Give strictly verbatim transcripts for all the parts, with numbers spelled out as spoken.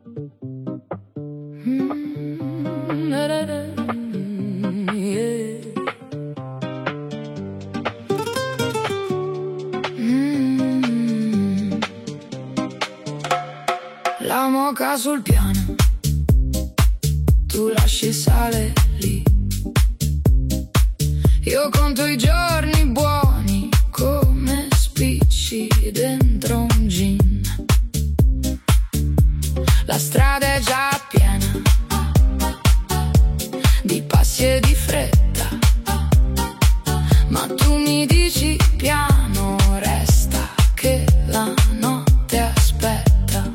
Mm, da, da, da, yeah. Mm. La moka sul piano, tu lasci il sale lì. Io conto i giorni buoni come spicci dentro un gin. La strada è già piena di passi e di fretta, ma tu mi dici piano, resta che la notte aspetta.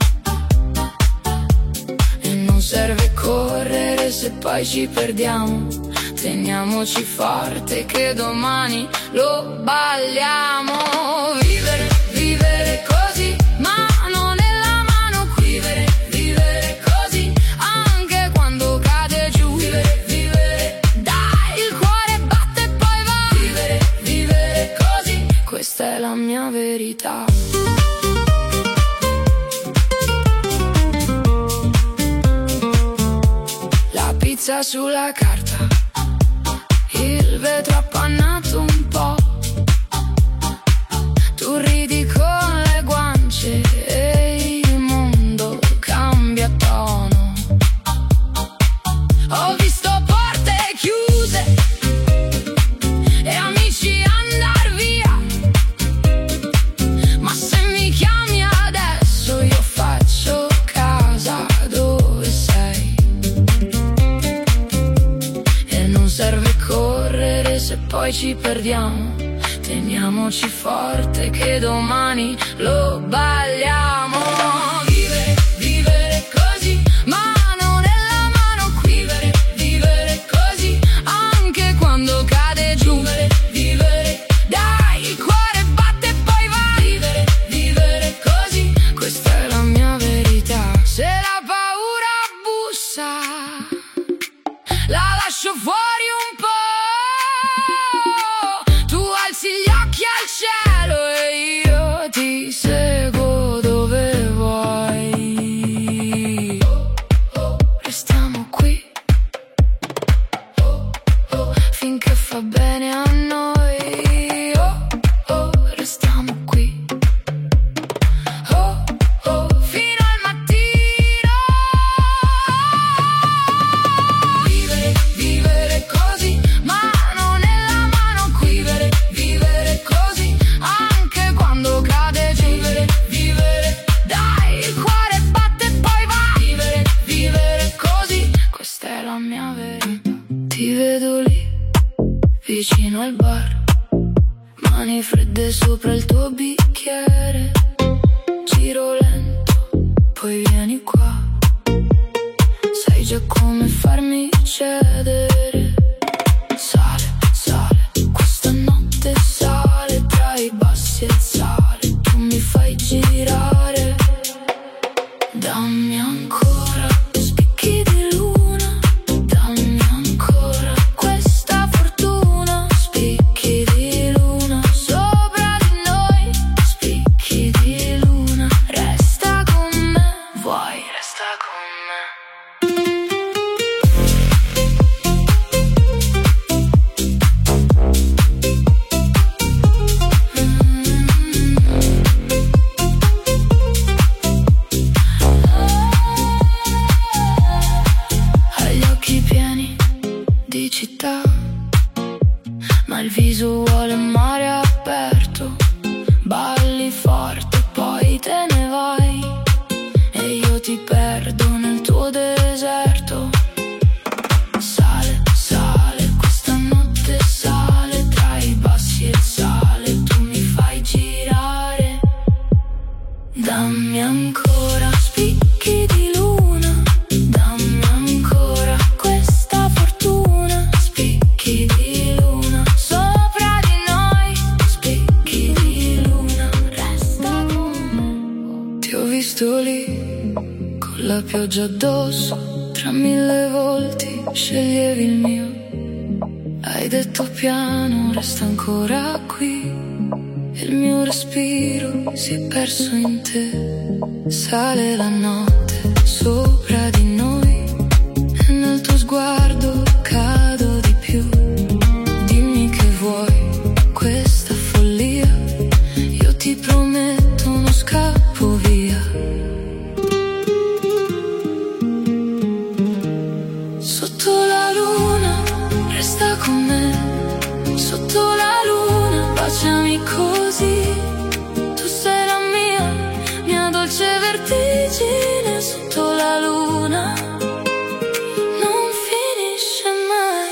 E non serve correre se poi ci perdiamo, teniamoci forte che domani lo balliamo. Vivere, vivere così, mano nella mano, vivere, vivere così, anche quando cade giù. Vivere, vivere, dai, il cuore batte e poi va. Vivere, vivere così, questa è la mia verità. La pizza sulla carta, il vetro appannato un po', tu ridi con le guance e il mondo cambia tono. Ho visto porte chiuse e amici andar via, ma se mi chiami adesso io faccio casa dove sei. E non serve correre se poi ci perdiamo, teniamoci forte che domani lo balliamo. Vivere, vivere così, mano nella mano, vivere, vivere così, anche quando cade giù. Vivere, vivere, dai, il cuore batte e poi va. Vivere, vivere così, questa è la mia verità. Se la paura bussa, la lascio fuori un po'. Tu alzi gli occhi al cielo e io ti seguo dove vuoi. Oh, oh, restiamo qui, oh, oh, finché fa bene a noi. Oh, oh, restiamo qui, oh, oh, fino al mattino. Vivere, vivere così, mano nella mano, vivere, vivere così, anche quando cade giù. Vivere, vivere, dai, il cuore batte e poi va. Vivere, vivere così, questa è la mia verità. Ti vedo lì, vicino al bar, mani fredde sopra il tuo bicchiere. Giro lento, poi vieni qua, sai già come farmi cedere. Sale, sale, questa notte sale, tra i bassi e il sale, tu mi fai girare. Dammi ancora spicchi di luna, dammi ancora questa fortuna. Spicchi di luna sopra di noi, spicchi di luna, resta con me, vuoi, resta con me. Hai gli occhi pieni di città, ma il viso vuole mare aperto. Balli forte, poi te ne vai e io ti perdo nel tuo deserto. Sale, sale, questa notte sale, tra i bassi e il sale, tu mi fai girare. Dammi ancora spicchi di luna, dammi ancora questa fortuna. Spicchi di luna sopra di noi, spicchi di luna, resta con me. Ti ho visto lì, con la pioggia addosso, tra mille volti sceglievi il mio. Hai detto piano, resta ancora qui, e il mio respiro si è perso in te. Sale la notte sopra di noi e nel tuo sguardo cado di più. Dimmi che vuoi questa follia, io ti prometto non scappo via. Sotto la luna resta con me, sotto la luna baciami così. Tu sei la mia, mia dolce vertigine. Sotto la luna non finisce mai.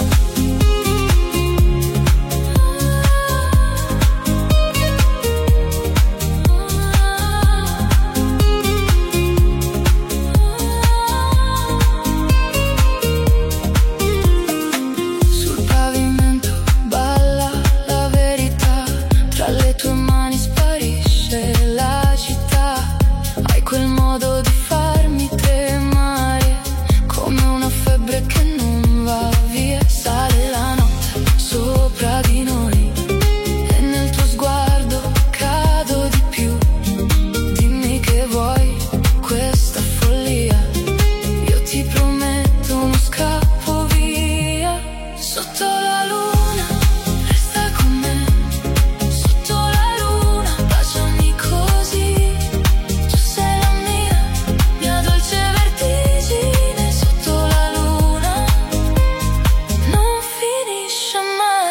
Sul pavimento balla la verità, tra le tue mani sparisce la città. Hai quel modo di farmi tremare, come una febbre che non va via. Sale la notte sopra di noi e nel tuo sguardo cado di più. Dimmi che vuoi questa follia, io ti prometto non scappo via. Sotto la luna resta con me, sotto la luna baciami così. Tu sei la mia, mia dolce vertigine. Sotto la luna non finisce mai.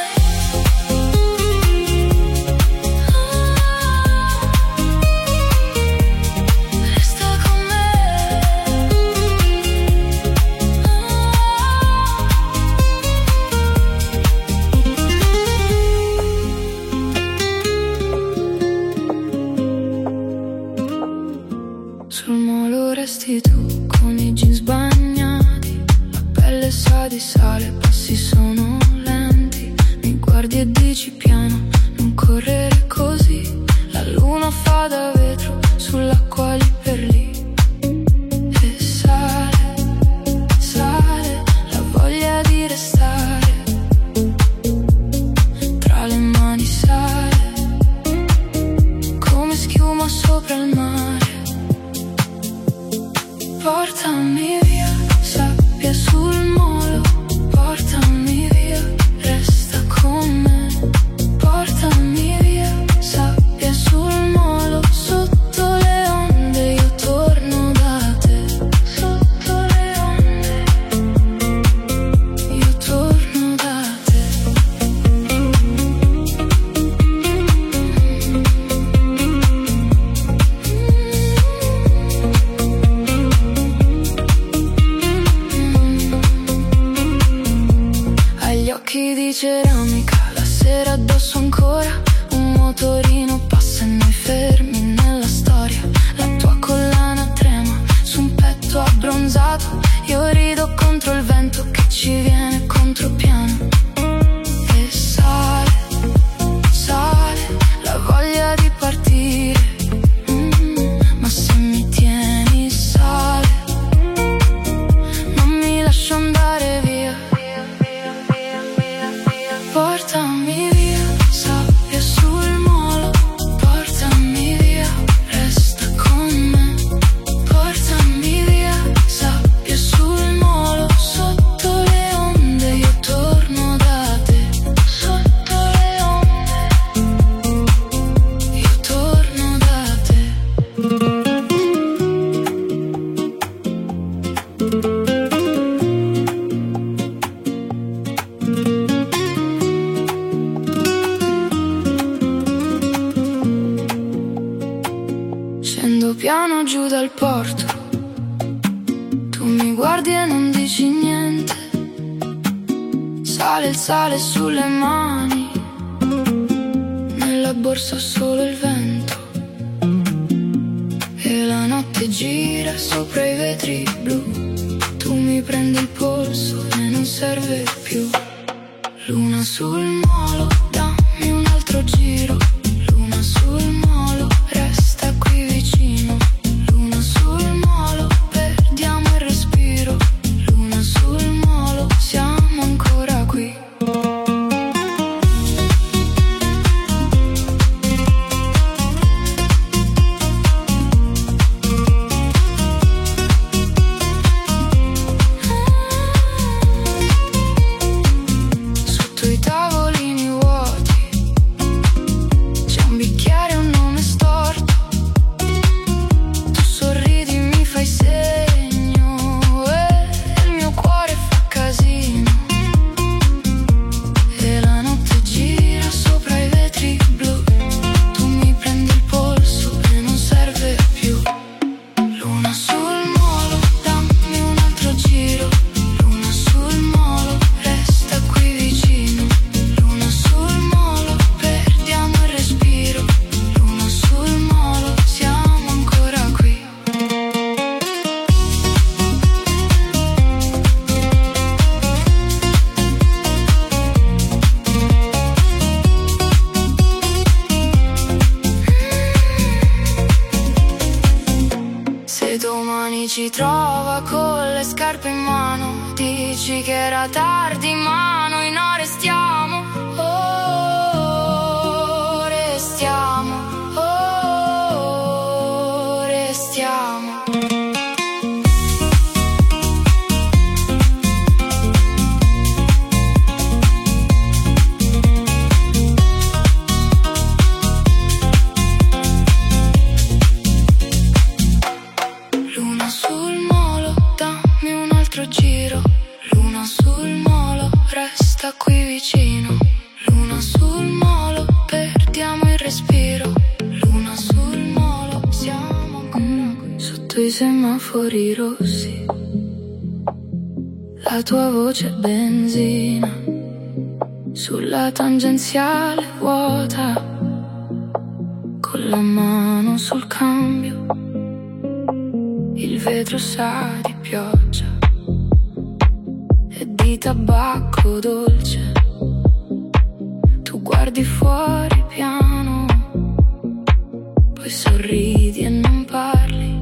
Resta con me. Sul molo resti tu con i jeans bagnati, la pelle sa di sale, passi sono lenti. Mi guardi e dici piano, non correre così. La luna fa da vetro sull'acqua lì per lì. E sale, sale la voglia di restare, tra le mani sale come schiuma sopra il mare. Portami via, sabbia sul molo, portami via, resta con me. Portami via, sabbia sul molo, sotto le onde io torno da te. Sotto le onde io torno da te. Agli occhi di ceramica, la sera addosso ancora. Un motorino passa e noi fermi nella storia. La tua collana trema su un petto abbronzato. Io rido contro il vento che ci viene contropiano. E sale, sale la voglia di partire. Mm, ma se mi tieni sale, non mi lascio andare via. Portami via, sabbia sul molo, portami via, resta con me. Portami via, sabbia sul molo, sotto le onde io torno da te. Sotto le onde io torno da te. Scendo piano giù dal porto, tu mi guardi e non dici niente. Sale il sale sulle mani, nella borsa solo il vento. E la notte gira sopra i vetri blu. Tu mi prendi il polso e non serve più. Luna sul molo, dammi un altro giro. Luna sul molo, resta qui vicino. Luna sul molo, perdiamo il respiro. Luna sul molo, siamo ancora qui. domani ci trova con le scarpe in mano. Dici che era tardi ma noi no restiamo. Oh, restiamo. Oh, restiamo. Giro, luna sul molo, resta qui vicino. Luna sul molo, perdiamo il respiro. Luna sul molo, siamo ancora qui sotto i semafori rossi. La tua voce è benzina sulla tangenziale vuota, con la mano sul cambio, il vetro sa di pioggia di tabacco dolce. Tu guardi fuori piano, poi sorridi e non parli.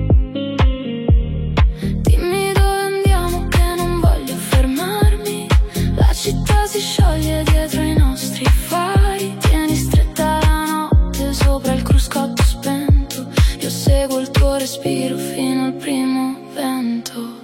Dimmi dove andiamo che non voglio fermarmi. La città si scioglie dietro i nostri fari. Tieni stretta la notte sopra il cruscotto spento. Io seguo il tuo respiro fino al primo vento.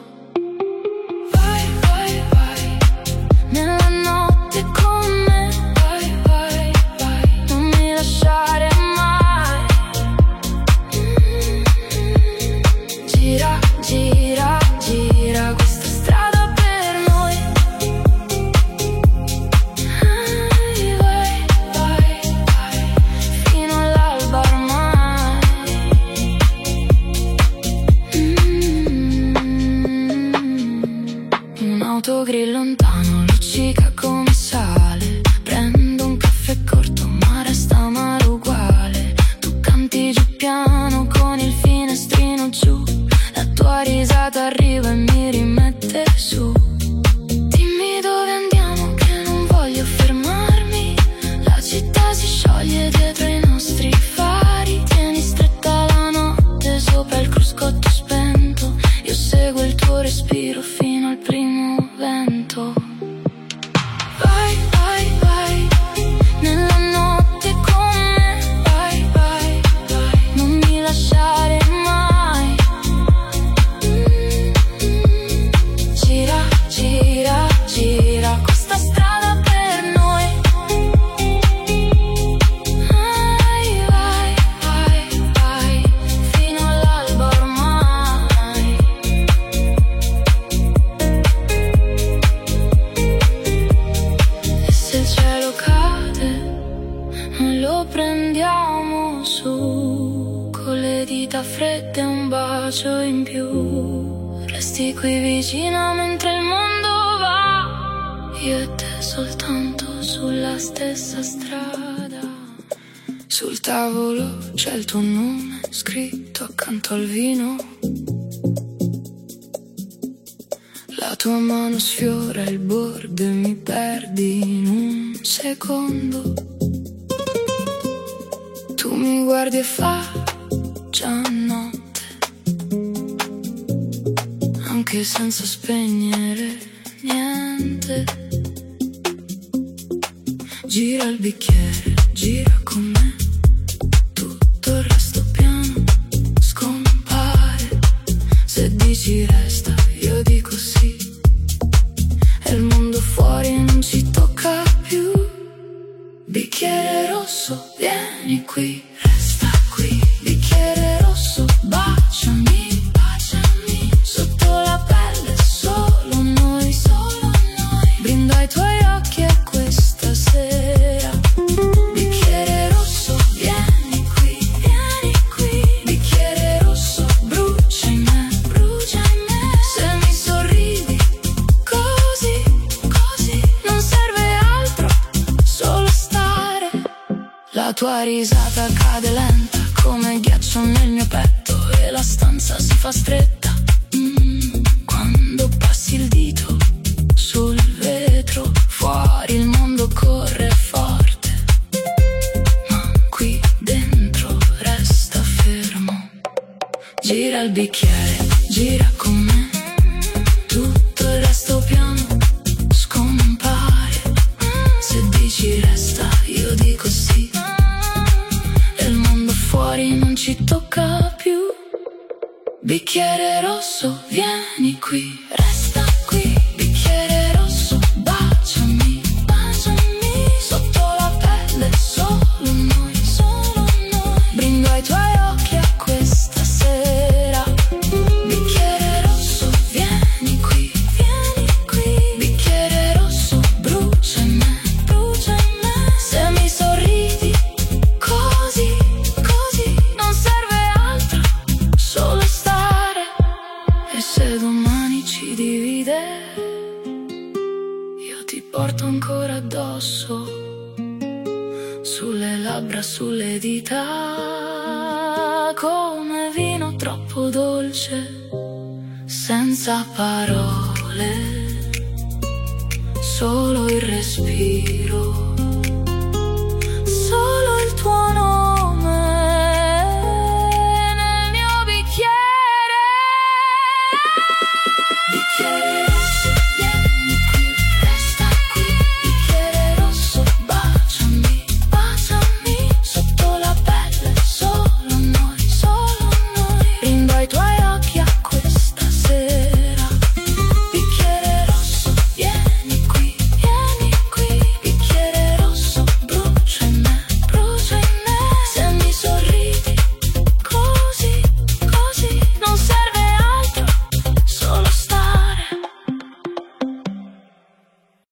Autogrill lontano, luccica come sale. Prendo un caffè corto ma resta male uguale. Tu canti giù piano con il finestrino giù. La tua risata arriva e mi rimette su. Dimmi dove andiamo che non voglio fermarmi. La città si scioglie dietro i nostri fari. Tieni stretta la notte sopra il cruscotto spento. Io seguo il tuo respiro fino al primo vento. Vai, vai, vai, nella notte con me. Vai, vai, vai, non mi lasciare mai. Mm-hmm. Gira, gira, gira questa strada per noi. Vai, vai, vai, vai, fino all'alba ormai. Se il cielo cade, noi lo prendiamo su, con le dita fredde e un bacio in più. Resti qui vicina mentre il mondo va, io e te soltanto sulla stessa strada. Sul tavolo c'è il tuo nome scritto accanto al vino. La tua mano sfiora il bordo e mi perdi in un secondo. Tu mi guardi e fa già notte, anche senza spegnere niente. Gira il bicchiere, gira con me. Tutto il resto piano scompare. Se dici resta, io dico sì. E il mondo fuori non ci tocca più. Bicchiere rosso, vieni qui, resta qui. Bicchiere rosso, baciami, baciami. Sotto la pelle solo noi, solo noi. Brindo ai tuoi occhi e questa sera. Bicchiere rosso, vieni qui, vieni qui. Bicchiere rosso, brucia in me, brucia in me. Se mi sorridi così, così, non serve altro, solo stare. La tua risata cade lenta come ghiaccio nel mio petto e la stanza si fa stretta. Mm, quando passi il dito sul vetro, fuori il mondo corre forte, ma qui dentro resta fermo. Gira il bicchiere, gira con me, tutto il resto piano scompare. Se dici resta, io dico sì, e il mondo fuori non ci tocca più. Bicchiere rosso, vieni qui, resta qui. Bicchiere rosso, baciami, baciami. Sotto la pelle solo noi, solo noi. Brindo ai tuoi occhi a questa sera. Bicchiere rosso, vieni qui, vieni qui. Bicchiere rosso, brucia in me, brucia in me. Se mi sorridi così, così, non serve altro, solo stare. E se domani ci divide, io ti porto ancora addosso, sulle labbra, sulle dita, come vino troppo dolce, senza parole, solo il respiro, solo il tuo nome.